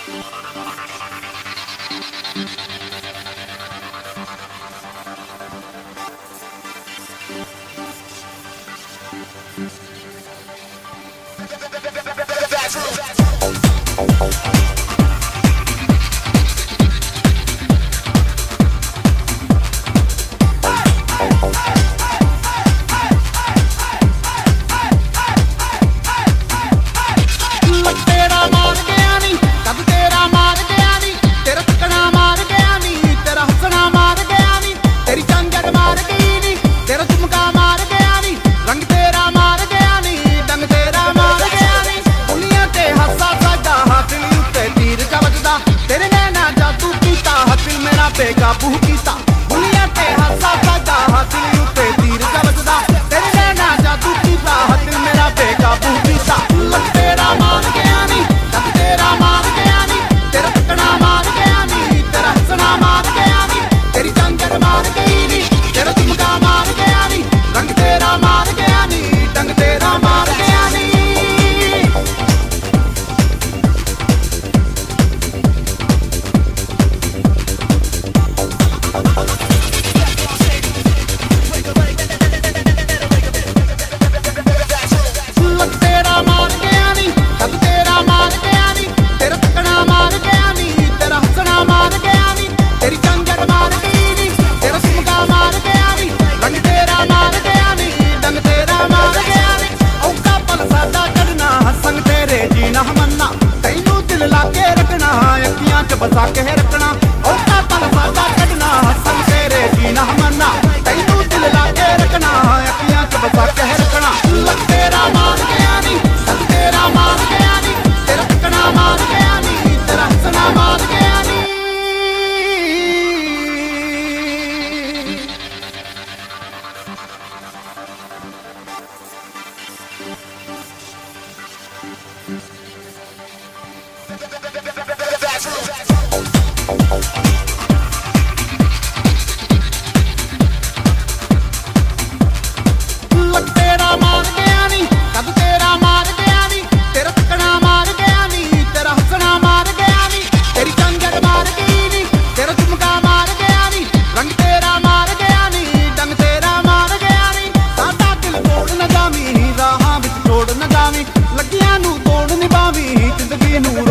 बेकाबू कीता दुनिया ते हासा सादा दिल उत्ते तीर चमकदा तेरे नैना जादू कीता दिल मेरा बेकाबू कीता लग तेरा मान गया नी जब तेरा मान गया नी तेरा तकना मान गया नी तेरा हंसना मान गया नी तेरी चांदर मान गई नी तेरा चमका मान गया नी रंग तेरा मान गया नी डंग तेरा मान गया नी बसा के रखना औका पल सादा कढना हसन तेरे जीना मन्ना तैनू दिल लाके रखना अखियां च बसा के रखना लग तेरा मान गया नी सब तेरा मान गया नी तेरा तकना मान गया नी तेरा हंसना मान गया नी लगियां नू तोड़ निभावी जिंदगी नू